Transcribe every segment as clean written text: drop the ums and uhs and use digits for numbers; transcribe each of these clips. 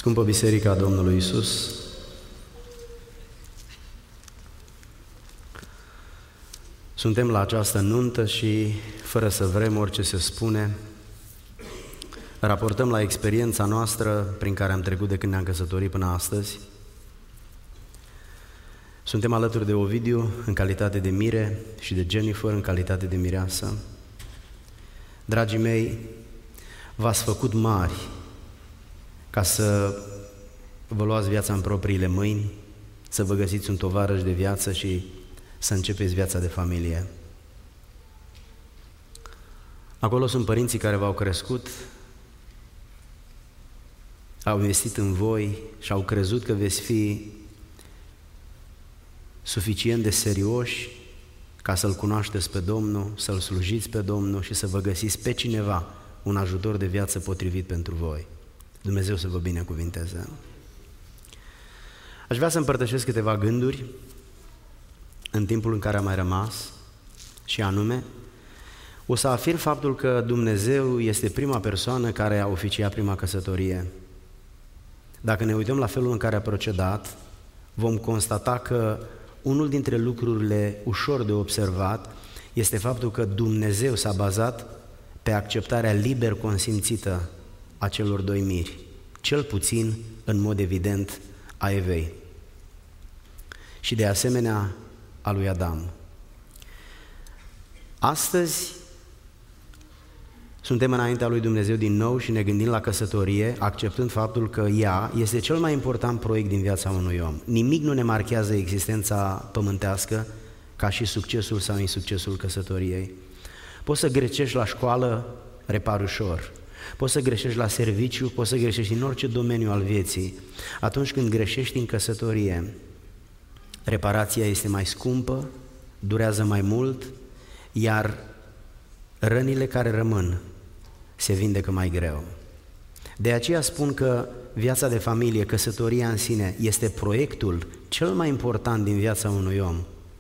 Scumpă Biserica Domnului Iisus, suntem la această nuntă și, fără să vrem, orice se spune, raportăm la experiența noastră prin care am trecut de când ne-am căsătorit până astăzi. Suntem alături de Ovidiu în calitate de mire și de Jennifer în calitate de mireasă. Dragii mei, v-ați făcut mari ca să vă luați viața în propriile mâini, să vă găsiți un tovarăș de viață și să începeți viața de familie. Acolo sunt părinții care v-au crescut, au investit în voi și au crezut că veți fi suficient de serioși ca să-L cunoașteți pe Domnul, să-L slujiți pe Domnul și să vă găsiți pe cineva un ajutor de viață potrivit pentru voi. Dumnezeu să vă binecuvinteze. Aș vrea să împărtășesc câteva gânduri în timpul în care am mai rămas și anume, o să afirm faptul că Dumnezeu este prima persoană care a oficiat prima căsătorie. Dacă ne uităm la felul în care a procedat, vom constata că unul dintre lucrurile ușor de observat este faptul că Dumnezeu s-a bazat pe acceptarea liber consimțită a celor doi miri, cel puțin, în mod evident, a Evei și de asemenea a lui Adam. Astăzi suntem înaintea lui Dumnezeu din nou și ne gândim la căsătorie, acceptând faptul că ea este cel mai important proiect din viața unui om. Nimic nu ne marchează existența pământească ca și succesul sau insuccesul căsătoriei. Poți să greșești la școală, repari ușor. Poți să greșești la serviciu, poți să greșești în orice domeniu al vieții. Atunci când greșești în căsătorie, reparația este mai scumpă, durează mai mult, iar rănile care rămân se vindecă mai greu. De aceea spun că viața de familie, căsătoria în sine, este proiectul cel mai important din viața unui om.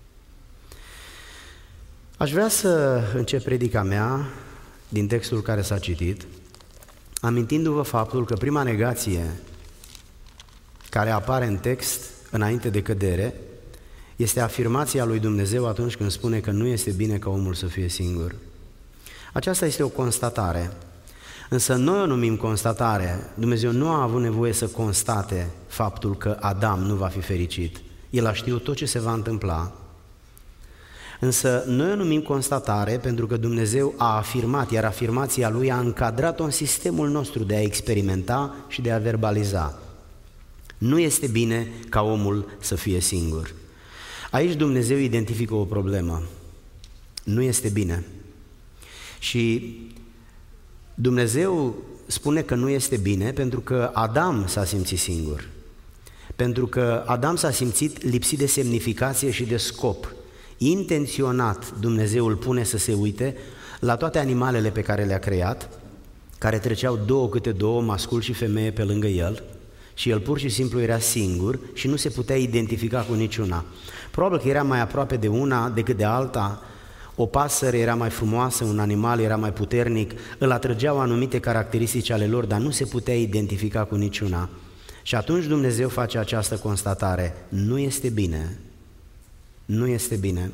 Aș vrea să încep predica mea din textul care s-a citit, amintindu-vă faptul că prima negație care apare în text înainte de cădere este afirmația lui Dumnezeu atunci când spune că nu este bine ca omul să fie singur. Aceasta este o constatare, însă noi o numim constatare. Dumnezeu nu a avut nevoie să constate faptul că Adam nu va fi fericit. El a știut tot ce se va întâmpla. Însă noi o numim constatare pentru că Dumnezeu a afirmat, iar afirmația Lui a încadrat-o în sistemul nostru de a experimenta și de a verbaliza. Nu este bine ca omul să fie singur. Aici Dumnezeu identifică o problemă. Nu este bine. Și Dumnezeu spune că nu este bine pentru că Adam s-a simțit singur. Pentru că Adam s-a simțit lipsit de semnificație și de scop. Intenționat Dumnezeu îl pune să se uite la toate animalele pe care le-a creat, care treceau două câte două, mascul și femeie, pe lângă el, și el pur și simplu era singur și nu se putea identifica cu niciuna. Probabil că era mai aproape de una decât de alta, o pasăre era mai frumoasă, un animal era mai puternic, îl atrăgeau anumite caracteristici ale lor, dar nu se putea identifica cu niciuna. Și atunci Dumnezeu face această constatare: nu este bine. Nu este bine.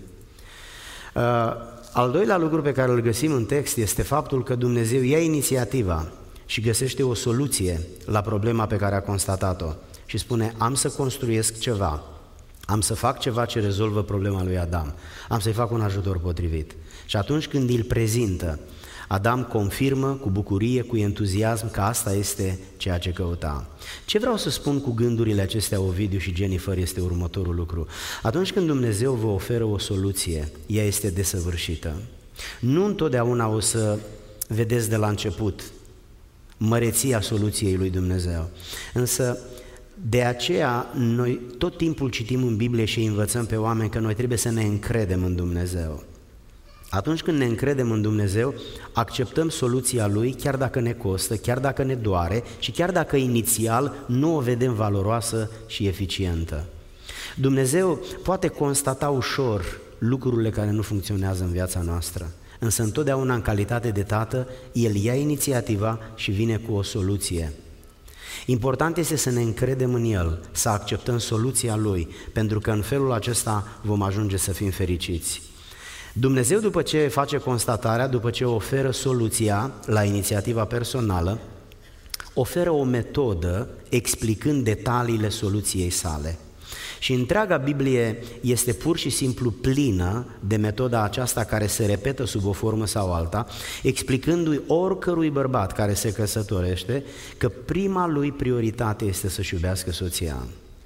Al doilea lucru pe care îl găsim în text este faptul că Dumnezeu ia inițiativa și găsește o soluție la problema pe care a constatat-o și spune: am să construiesc ceva, am să fac ceva ce rezolvă problema lui Adam, am să-i fac un ajutor potrivit. Și atunci când îl prezintă, Adam confirmă cu bucurie, cu entuziasm că asta este ceea ce căuta. Ce vreau să spun cu gândurile acestea, Ovidiu și Jennifer, este următorul lucru. Atunci când Dumnezeu vă oferă o soluție, ea este desăvârșită. Nu întotdeauna o să vedeți de la început măreția soluției lui Dumnezeu. Însă, de aceea, noi tot timpul citim în Biblie și învățăm pe oameni că noi trebuie să ne încredem în Dumnezeu. Atunci când ne încredem în Dumnezeu, acceptăm soluția Lui, chiar dacă ne costă, chiar dacă ne doare și chiar dacă inițial nu o vedem valoroasă și eficientă. Dumnezeu poate constata ușor lucrurile care nu funcționează în viața noastră, însă întotdeauna în calitate de tată, El ia inițiativa și vine cu o soluție. Important este să ne încredem în El, să acceptăm soluția Lui, pentru că în felul acesta vom ajunge să fim fericiți. Dumnezeu, după ce face constatarea, după ce oferă soluția la inițiativa personală, oferă o metodă explicând detaliile soluției sale. Și întreaga Biblie este pur și simplu plină de metoda aceasta care se repetă sub o formă sau alta, explicându-i oricărui bărbat care se căsătorește că prima lui prioritate este să-și iubească soția.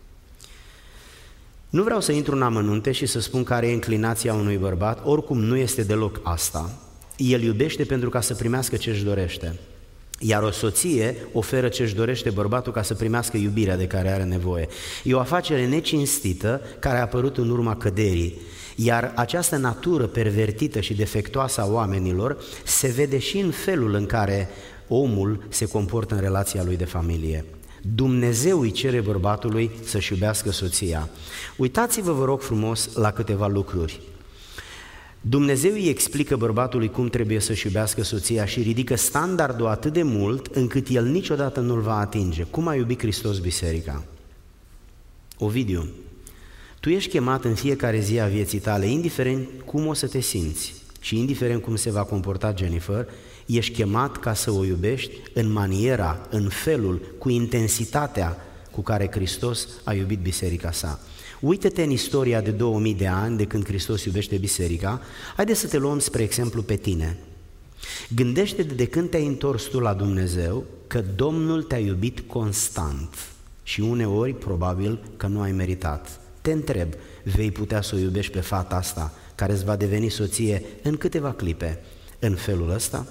Nu vreau să intru în amănunte și să spun care e inclinația unui bărbat, oricum nu este deloc asta. El iubește pentru ca să primească ce își dorește. Iar o soție oferă ce își dorește bărbatul ca să primească iubirea de care are nevoie. E o afacere necinstită care a apărut în urma căderii, iar această natură pervertită și defectuoasă a oamenilor se vede și în felul în care omul se comportă în relația lui de familie. Dumnezeu îi cere bărbatului să-și iubească soția. Uitați-vă, vă rog frumos, la câteva lucruri. Dumnezeu îi explică bărbatului cum trebuie să-și iubească soția și ridică standardul atât de mult încât el niciodată nu-l va atinge. Cum a iubit Hristos biserica? Ovidiu, tu ești chemat în fiecare zi a vieții tale, indiferent cum o să te simți și indiferent cum se va comporta Jennifer, ești chemat ca să o iubești în maniera, în felul, cu intensitatea cu care Hristos a iubit biserica sa. Uită-te în istoria de 2000 de ani de când Hristos iubește biserica. Haideți să te luăm spre exemplu pe tine. Gândește-te de când te-ai întors tu la Dumnezeu că Domnul te-a iubit constant și uneori probabil că nu ai meritat. Te întreb, vei putea să o iubești pe fata asta care îți va deveni soție în câteva clipe în felul ăsta?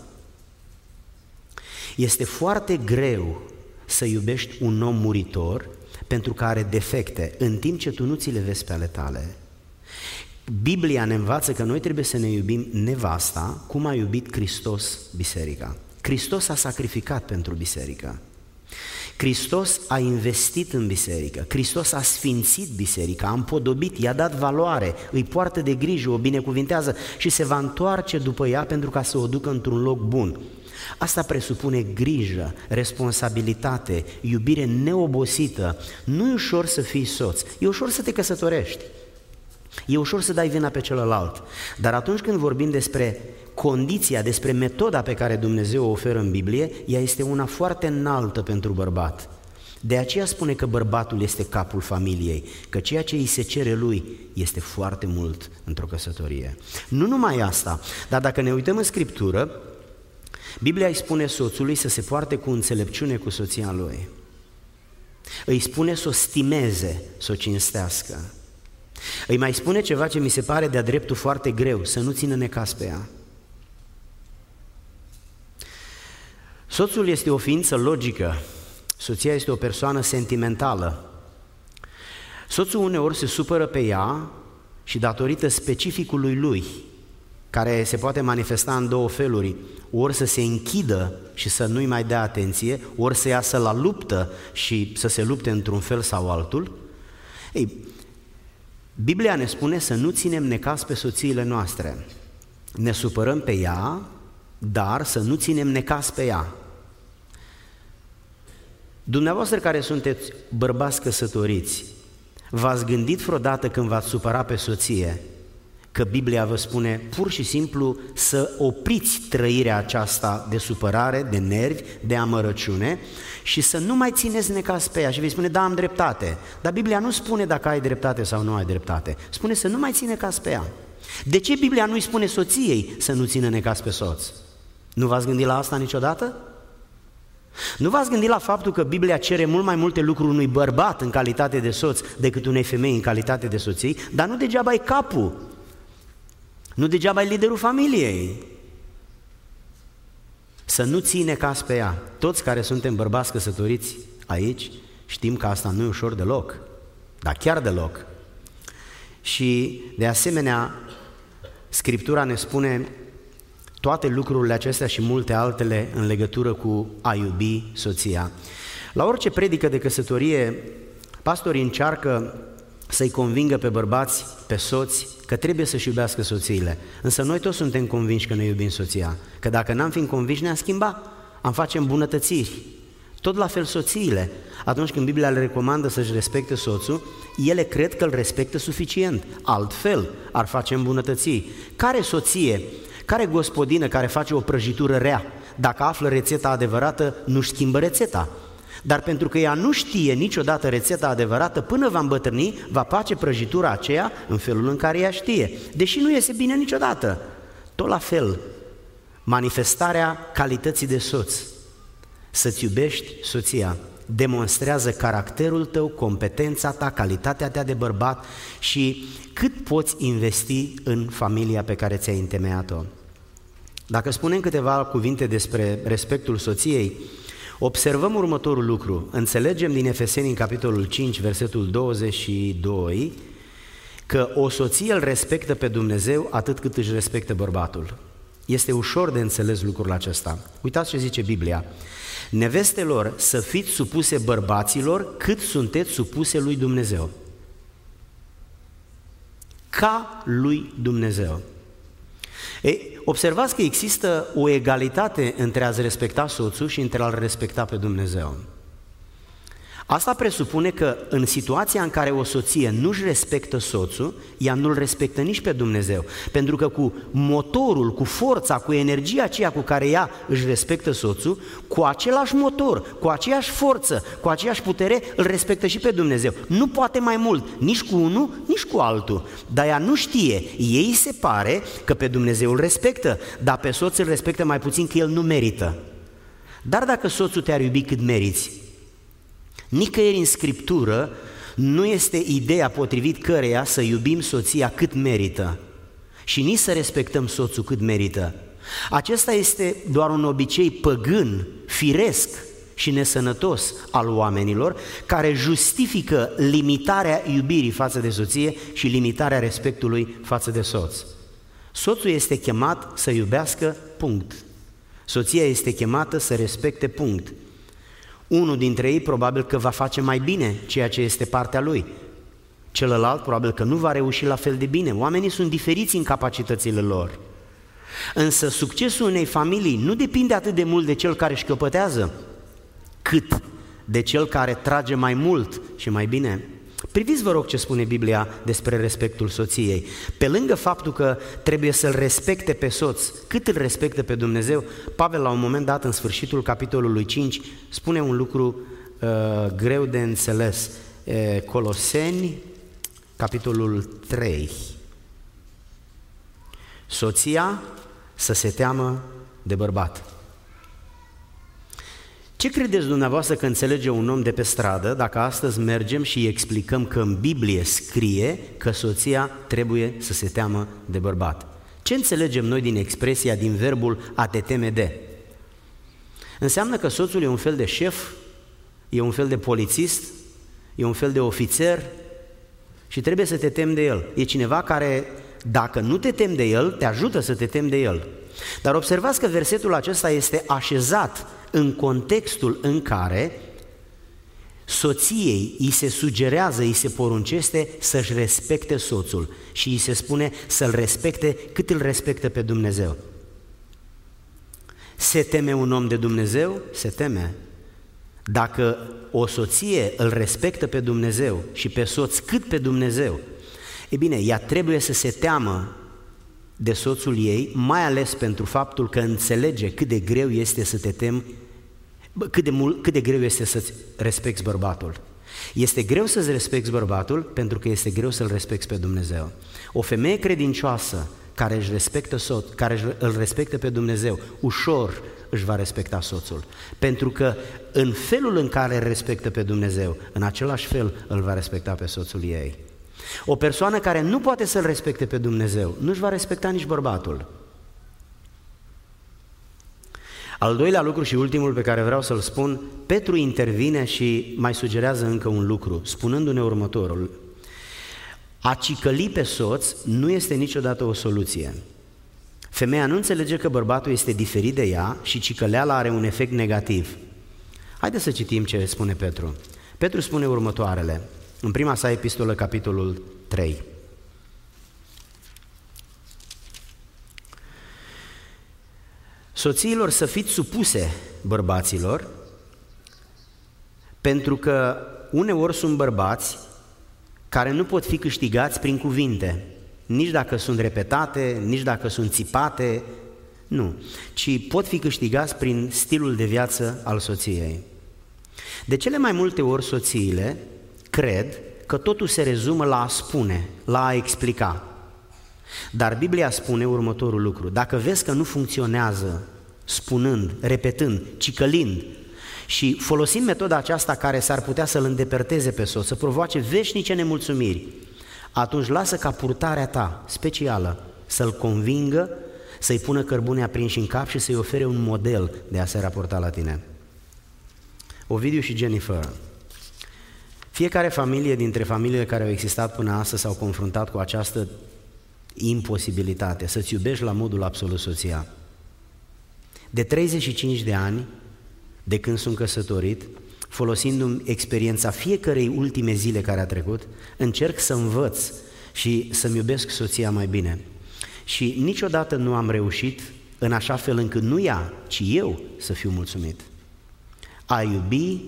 Este foarte greu să iubești un om muritor pentru că are defecte, în timp ce tu nu ți le vezi pe ale tale. Biblia ne învață că noi trebuie să ne iubim nevasta cum a iubit Hristos biserica. Hristos a sacrificat pentru biserică. Hristos a investit în biserică, Hristos a sfințit biserica, a împodobit, i-a dat valoare, îi poartă de grijă, o binecuvintează și se va întoarce după ea pentru ca să o ducă într-un loc bun. Asta presupune grijă, responsabilitate, iubire neobosită. Nu e ușor să fii soț, e ușor să te căsătorești, e ușor să dai vina pe celălalt, dar atunci când vorbim despre condiția, despre metoda pe care Dumnezeu o oferă în Biblie, ea este una foarte înaltă pentru bărbat. De aceea spune că bărbatul este capul familiei, că ceea ce îi se cere lui este foarte mult într-o căsătorie. Nu numai asta, dar dacă ne uităm în Scriptură, Biblia îi spune soțului să se poarte cu înțelepciune cu soția lui. Îi spune să o stimeze, să o cinstească. Îi mai spune ceva ce mi se pare de-a dreptul foarte greu, să nu țină necaz pe ea. Soțul este o ființă logică, soția este o persoană sentimentală. Soțul uneori se supără pe ea și datorită specificului lui, care se poate manifesta în două feluri, ori să se închidă și să nu-i mai dea atenție, ori să iasă la luptă și să se lupte într-un fel sau altul. Ei, Biblia ne spune să nu ținem necaz pe soțiile noastre. Ne supărăm pe ea, dar să nu ținem necaz pe ea. Dumneavoastră care sunteți bărbați căsătoriți, v-ați gândit vreodată când v-ați supăra pe soție că Biblia vă spune pur și simplu să opriți trăirea aceasta de supărare, de nervi, de amărăciune și să nu mai țineți necaz pe ea și vei spune, da, am dreptate, dar Biblia nu spune dacă ai dreptate sau nu ai dreptate, spune să nu mai ține necaz pe ea. De ce Biblia nu-i spune soției să nu țină necaz pe soț? Nu v-ați gândit la asta niciodată? Nu v-ați gândit la faptul că Biblia cere mult mai multe lucruri unui bărbat în calitate de soț decât unei femei în calitate de soție, dar nu degeaba e capul, nu degeaba e liderul familiei. Să nu ții necaz pe ea. Toți care suntem bărbați căsătoriți aici știm că asta nu e ușor deloc, dar chiar deloc. Și de asemenea, Scriptura ne spune toate lucrurile acestea și multe altele în legătură cu a iubi soția. La orice predică de căsătorie, pastorii încearcă să-i convingă pe bărbați, pe soți, că trebuie să-și iubească soțiile. Însă noi toți suntem convinși că ne iubim soția, că dacă n-am fi convinși ne-am schimbat, am face îmbunătățiri. Tot la fel soțiile. Atunci când Biblia le recomandă să-și respecte soțul, ele cred că îl respectă suficient. Altfel ar face îmbunătățiri. Care soție, care gospodină care face o prăjitură rea, dacă află rețeta adevărată, nu-și schimbă rețeta. Dar pentru că ea nu știe niciodată rețeta adevărată, până va îmbătrâni, va face prăjitura aceea în felul în care ea știe, deși nu iese bine niciodată. Tot la fel, manifestarea calității de soț, să-ți iubești soția, demonstrează caracterul tău, competența ta, calitatea ta de bărbat și cât poți investi în familia pe care ți-ai întemeiat-o. Dacă spunem câteva cuvinte despre respectul soției, observăm următorul lucru. Înțelegem din Efeseni, în capitolul 5, versetul 22, că o soție îl respectă pe Dumnezeu atât cât își respectă bărbatul. Este ușor de înțeles lucrul acesta. Uitați ce zice Biblia. Nevestelor, să fiți supuse bărbaților cât sunteți supuse lui Dumnezeu. Ca lui Dumnezeu. Ei, observați că există o egalitate între a-ți respecta soțul și între a-L respecta pe Dumnezeu. Asta presupune că în situația în care o soție nu-și respectă soțul, ea nu-L respectă nici pe Dumnezeu, pentru că cu motorul, cu forța, cu energia aceea cu care ea își respectă soțul, cu același motor, cu aceeași forță, cu aceeași putere, îl respectă și pe Dumnezeu. Nu poate mai mult, nici cu unul, nici cu altul, dar ea nu știe. Ei se pare că pe Dumnezeu îl respectă, dar pe soț îl respectă mai puțin, că el nu merită. Dar dacă soțul te-ar iubi cât meriți, nicăieri în Scriptură nu este ideea potrivit căreia să iubim soția cât merită și nici să respectăm soțul cât merită. Acesta este doar un obicei păgân, firesc și nesănătos al oamenilor, care justifică limitarea iubirii față de soție și limitarea respectului față de soț. Soțul este chemat să iubească, punct. Soția este chemată să respecte, punct. Unul dintre ei probabil că va face mai bine ceea ce este partea lui. Celălalt probabil că nu va reuși la fel de bine. Oamenii sunt diferiți în capacitățile lor. Însă succesul unei familii nu depinde atât de mult de cel care își căpătează, cât de cel care trage mai mult și mai bine. Priviți, vă rog, ce spune Biblia despre respectul soției. Pe lângă faptul că trebuie să-l respecte pe soț, cât îl respectă pe Dumnezeu, Pavel la un moment dat, în sfârșitul capitolului 5, spune un lucru greu de înțeles. Coloseni, capitolul 3. Soția să se teamă de bărbat. Ce credeți dumneavoastră că înțelege un om de pe stradă dacă astăzi mergem și îi explicăm că în Biblie scrie că soția trebuie să se teamă de bărbat? Ce înțelegem noi din expresia, din verbul a te teme de? Înseamnă că soțul e un fel de șef, e un fel de polițist, e un fel de ofițer și trebuie să te temi de el. E cineva care, dacă nu te temi de el, te ajută să te temi de el. Dar observați că versetul acesta este așezat în contextul în care soției îi se sugerează, îi se poruncește să-și respecte soțul și îi se spune să-l respecte cât îl respectă pe Dumnezeu. Se teme un om de Dumnezeu? Se teme. Dacă o soție îl respectă pe Dumnezeu și pe soț cât pe Dumnezeu, e bine, ea trebuie să se teamă de soțul ei, mai ales pentru faptul că înțelege cât de greu este să te temi, cât de greu este să-ți respecti bărbatul. Este greu să-ți respecti bărbatul pentru că este greu să-L respecti pe Dumnezeu. O femeie credincioasă care își respectă care îl respectă pe Dumnezeu, ușor își va respecta soțul, pentru că în felul în care îl respectă pe Dumnezeu, în același fel îl va respecta pe soțul ei. O persoană care nu poate să-L respecte pe Dumnezeu, nu-și va respecta nici bărbatul. Al doilea lucru și ultimul pe care vreau să-l spun, Petru intervine și mai sugerează încă un lucru, spunându-ne următorul: a cicăli pe soț nu este niciodată o soluție. Femeia nu înțelege că bărbatul este diferit de ea și cicăleala are un efect negativ. Haideți să citim ce spune Petru. Petru spune următoarele, în prima sa epistolă, capitolul 3. Soțiilor, să fiți supuse bărbaților, Pentru că uneori sunt bărbați care nu pot fi câștigați prin cuvinte, nici dacă sunt repetate, nici dacă sunt țipate, nu, ci pot fi câștigați prin stilul de viață al soției. De cele mai multe ori soțiile cred că totul se rezumă la a spune, la a explica. Dar Biblia spune următorul lucru: dacă vezi că nu funcționează spunând, repetând, cicălind și folosind metoda aceasta care s-ar putea să-l îndepărteze pe soț, să provoace veșnice nemulțumiri, atunci lasă ca purtarea ta specială să-l convingă, să-i pună cărbune aprinși în cap și să-i ofere un model de a se raporta la tine. Ovidiu și Jennifer. Fiecare familie dintre familiile care au existat până astăzi s-au confruntat cu această imposibilitate, să-ți iubești la modul absolut soția. De 35 de ani, de când sunt căsătorit, folosindu-mi experiența fiecărei ultime zile care a trecut, încerc să învăț și să-mi iubesc soția mai bine. Și niciodată nu am reușit în așa fel încât nu ea, ci eu să fiu mulțumit. A iubi,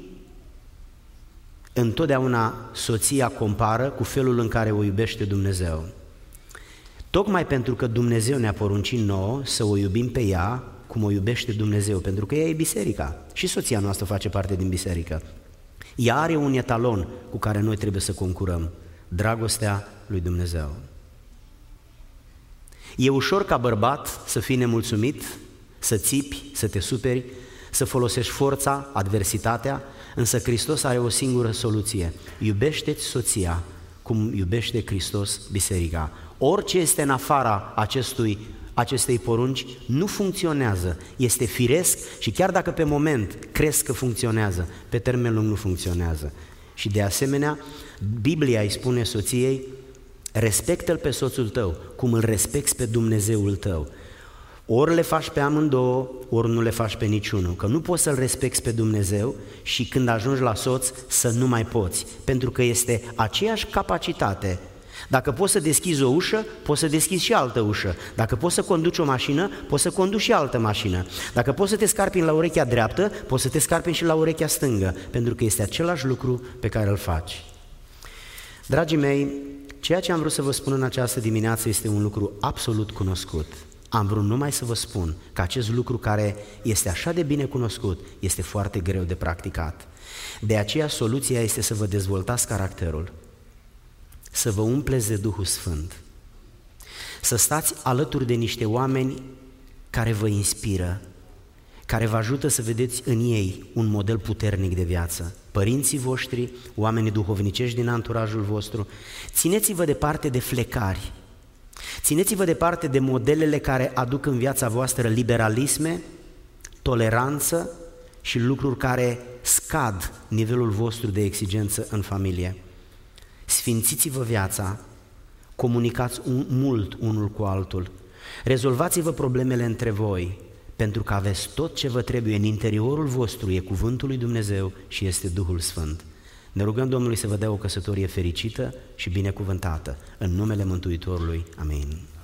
întotdeauna soția compară cu felul în care o iubește Dumnezeu. Tocmai pentru că Dumnezeu ne-a poruncit nouă să o iubim pe ea cum o iubește Dumnezeu, pentru că ea e biserica și soția noastră face parte din biserică. Ea are un etalon cu care noi trebuie să concurăm, dragostea lui Dumnezeu. E ușor ca bărbat să fii nemulțumit, să țipi, să te superi, să folosești forța, adversitatea, însă Hristos are o singură soluție: iubește-ți soția cum iubește Hristos biserica. Orice este în afara acestei porunci nu funcționează, este firesc și chiar dacă pe moment crezi că funcționează, pe termen lung nu funcționează. Și de asemenea, Biblia îi spune soției: respectă-l pe soțul tău cum îl respecti pe Dumnezeul tău. Ori le faci pe amândouă, ori nu le faci pe niciunul, că nu poți să-L respecti pe Dumnezeu și când ajungi la soț să nu mai poți, pentru că este aceeași capacitate. Dacă poți să deschizi o ușă, poți să deschizi și altă ușă. Dacă poți să conduci o mașină, poți să conduci și altă mașină. Dacă poți să te scarpini la urechea dreaptă, poți să te scarpini și la urechea stângă, pentru că este același lucru pe care îl faci. Dragii mei, ceea ce am vrut să vă spun în această dimineață este un lucru absolut cunoscut. Am vrut numai să vă spun că acest lucru care este așa de bine cunoscut este foarte greu de practicat. De aceea soluția este să vă dezvoltați caracterul, să vă umpleți de Duhul Sfânt, să stați alături de niște oameni care vă inspiră, care vă ajută să vedeți în ei un model puternic de viață. Părinții voștri, oamenii duhovnicești din anturajul vostru, țineți-vă departe de flecari, țineți-vă departe de modelele care aduc în viața voastră liberalisme, toleranță și lucruri care scad nivelul vostru de exigență în familie. Sfințiți-vă viața, comunicați mult unul cu altul, rezolvați-vă problemele între voi, pentru că aveți tot ce vă trebuie în interiorul vostru, e cuvântul lui Dumnezeu și este Duhul Sfânt. Ne rugăm Domnului să vă dea o căsătorie fericită și binecuvântată, în numele Mântuitorului. Amin.